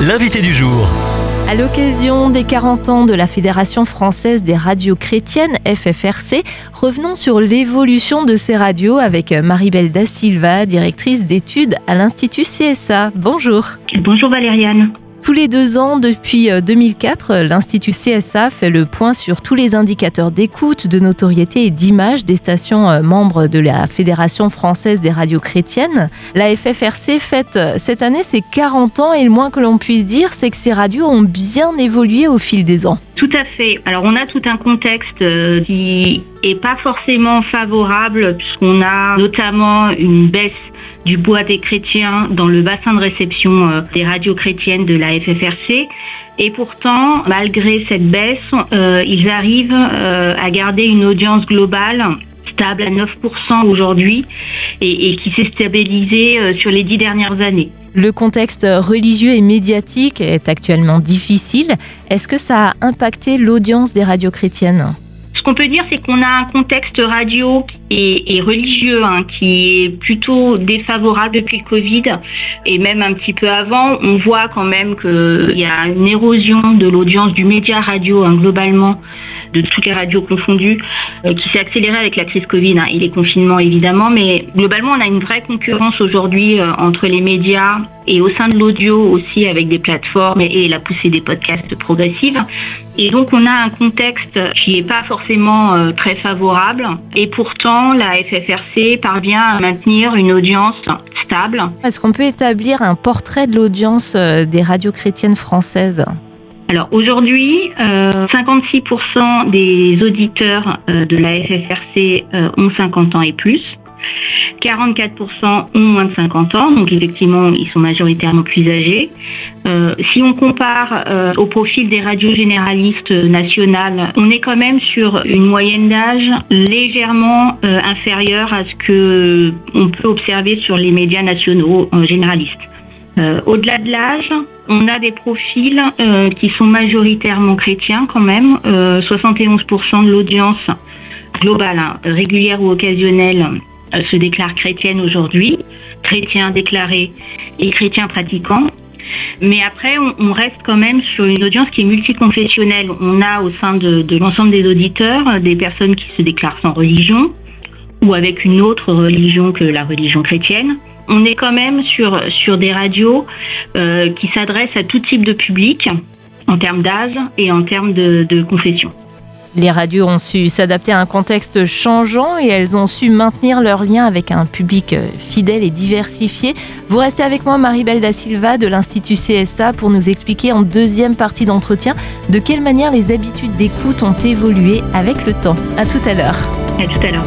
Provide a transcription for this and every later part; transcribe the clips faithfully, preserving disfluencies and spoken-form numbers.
L'invité du jour. À l'occasion des quarante ans de la Fédération française des radios chrétiennes, F F R C, revenons sur l'évolution de ces radios avec Maribel Da Silva, directrice d'études à l'Institut C S A. Bonjour. Bonjour Valériane. Tous les deux ans, depuis deux mille quatre, l'Institut C S A fait le point sur tous les indicateurs d'écoute, de notoriété et d'image des stations membres de la Fédération française des radios chrétiennes. La F F R C fête cette année ses quarante ans et le moins que l'on puisse dire, c'est que ces radios ont bien évolué au fil des ans. Tout à fait. Alors on a tout un contexte qui est pas forcément favorable puisqu'on a notamment une baisse du bois des chrétiens dans le bassin de réception euh, des radios chrétiennes de la F F R C. Et pourtant, malgré cette baisse, euh, ils arrivent euh, à garder une audience globale stable à neuf pour cent aujourd'hui et, et qui s'est stabilisée euh, sur les dix dernières années. Le contexte religieux et médiatique est actuellement difficile. Est-ce que ça a impacté l'audience des radios chrétiennes ? Ce qu'on peut dire, c'est qu'on a un contexte radio et, et religieux hein, qui est plutôt défavorable depuis le Covid et même un petit peu avant. On voit quand même qu'il y a une érosion de l'audience du média radio hein, globalement, de toutes les radios confondues, euh, qui s'est accélérée avec la crise Covid hein, et les confinements évidemment. Mais globalement, on a une vraie concurrence aujourd'hui euh, entre les médias et au sein de l'audio aussi avec des plateformes et, et la poussée des podcasts progressives. Et donc, on a un contexte qui n'est pas forcément euh, très favorable. Et pourtant, la F F R C parvient à maintenir une audience stable. Est-ce qu'on peut établir un portrait de l'audience euh, des radios chrétiennes françaises ? Alors aujourd'hui, euh, cinquante-six pour cent des auditeurs euh, de la F F R C euh, ont cinquante ans et plus. quarante-quatre pour cent ont moins de cinquante ans, donc effectivement, ils sont majoritairement plus âgés. Euh, si on compare euh, au profil des radios généralistes nationales, on est quand même sur une moyenne d'âge légèrement euh, inférieure à ce que on peut observer sur les médias nationaux euh, généralistes. Euh, au-delà de l'âge, on a des profils euh, qui sont majoritairement chrétiens quand même. Euh, soixante et onze pour cent de l'audience globale, hein, régulière ou occasionnelle, euh, se déclare chrétienne aujourd'hui, chrétiens déclarés et chrétiens pratiquants. Mais après, on, on reste quand même sur une audience qui est multiconfessionnelle. On a au sein de, de l'ensemble des auditeurs des personnes qui se déclarent sans religion ou avec une autre religion que la religion chrétienne. On est quand même sur, sur des radios euh, qui s'adressent à tout type de public en termes d'âge et en termes de, de confession. Les radios ont su s'adapter à un contexte changeant et elles ont su maintenir leur lien avec un public fidèle et diversifié. Vous restez avec moi, Maribel Da Silva de l'Institut C S A, pour nous expliquer en deuxième partie d'entretien de quelle manière les habitudes d'écoute ont évolué avec le temps. À tout à l'heure. À tout à l'heure.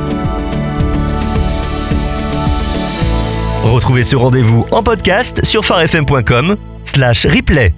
Retrouvez ce rendez-vous en podcast sur farfm point com slash replay.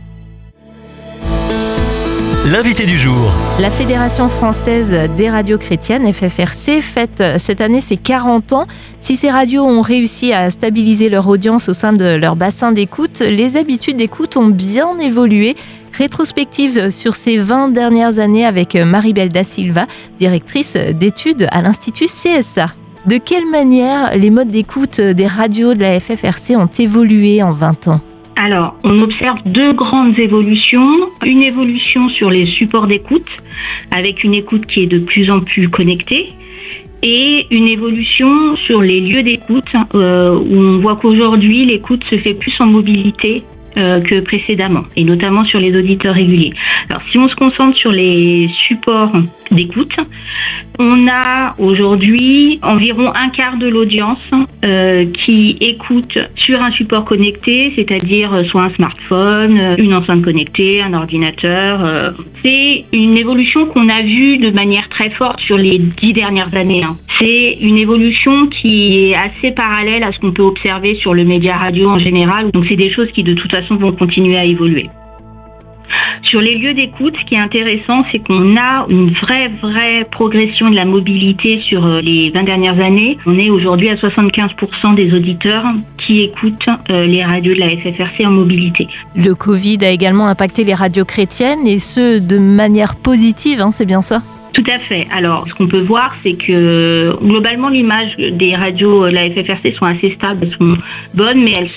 L'invité du jour. La Fédération française des radios chrétiennes, F F R C, fête cette année ses quarante ans. Si ces radios ont réussi à stabiliser leur audience au sein de leur bassin d'écoute, les habitudes d'écoute ont bien évolué. Rétrospective sur ces vingt dernières années avec Maribel Da Silva, directrice d'études à l'Institut C S A. De quelle manière les modes d'écoute des radios de la F F R C ont évolué en vingt ans ? Alors, on observe deux grandes évolutions. Une évolution sur les supports d'écoute, avec une écoute qui est de plus en plus connectée, et une évolution sur les lieux d'écoute, euh, où on voit qu'aujourd'hui, l'écoute se fait plus en mobilité euh, que précédemment, et notamment sur les auditeurs réguliers. Alors, si on se concentre sur les supports d'écoute, on a aujourd'hui environ un quart de l'audience euh, qui écoute sur un support connecté, c'est-à-dire soit un smartphone, une enceinte connectée, un ordinateur. Euh. C'est une évolution qu'on a vue de manière très forte sur les dix dernières années. Hein. C'est une évolution qui est assez parallèle à ce qu'on peut observer sur le média radio en général. Donc c'est des choses qui de toute façon vont continuer à évoluer. Sur les lieux d'écoute, ce qui est intéressant, c'est qu'on a une vraie, vraie progression de la mobilité sur les vingt dernières années. On est aujourd'hui à soixante-quinze pour cent des auditeurs qui écoutent les radios de la F F R C en mobilité. Le Covid a également impacté les radios chrétiennes, et ce, de manière positive, hein, c'est bien ça ? Tout à fait. Alors, ce qu'on peut voir, c'est que globalement, l'image des radios de la F F R C sont assez stables, elles sont bonnes, mais elles se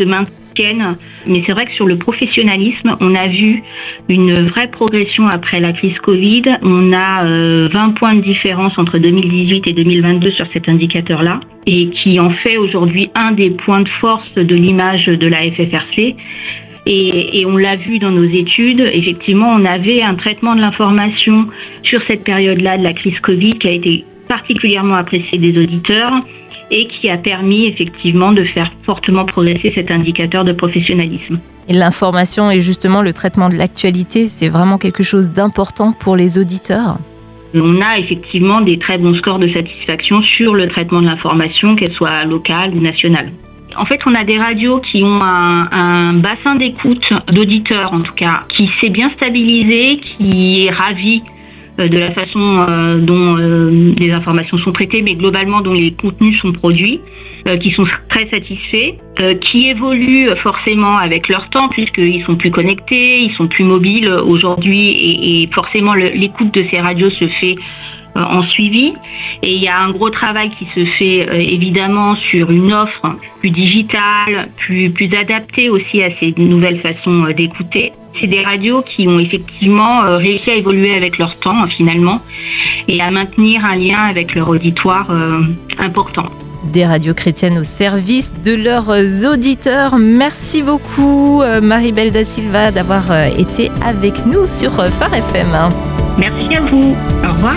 Mais c'est vrai que sur le professionnalisme, on a vu une vraie progression après la crise Covid. On a euh, vingt points de différence entre deux mille dix-huit et deux mille vingt-deux sur cet indicateur-là, et qui en fait aujourd'hui un des points de force de l'image de la F F R C. Et, et on l'a vu dans nos études, effectivement, on avait un traitement de l'information sur cette période-là de la crise Covid qui a été particulièrement apprécié des auditeurs et qui a permis effectivement de faire fortement progresser cet indicateur de professionnalisme. Et l'information et justement le traitement de l'actualité, c'est vraiment quelque chose d'important pour les auditeurs. On a effectivement des très bons scores de satisfaction sur le traitement de l'information, qu'elle soit locale ou nationale. En fait, on a des radios qui ont un, un bassin d'écoute d'auditeurs, en tout cas, qui s'est bien stabilisé, qui est ravi de la façon euh, dont euh, les informations sont traitées, mais globalement dont les contenus sont produits, euh, qui sont très satisfaits, euh, qui évoluent forcément avec leur temps, puisqu'ils sont plus connectés, ils sont plus mobiles aujourd'hui, et, et forcément le, l'écoute de ces radios se fait euh, en suivi. Et il y a un gros travail qui se fait euh, évidemment sur une offre plus digitale, plus, plus adaptée aussi à ces nouvelles façons euh, d'écouter. C'est des radios qui ont effectivement euh, réussi à évoluer avec leur temps euh, finalement, et à maintenir un lien avec leur auditoire euh, important. Des radios chrétiennes au service de leurs auditeurs. Merci beaucoup Marie-Belle Da Silva d'avoir été avec nous sur Phare F M. Merci à vous. Au revoir.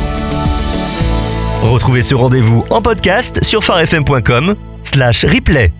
Retrouvez ce rendez-vous en podcast sur phare f m point com slash replay.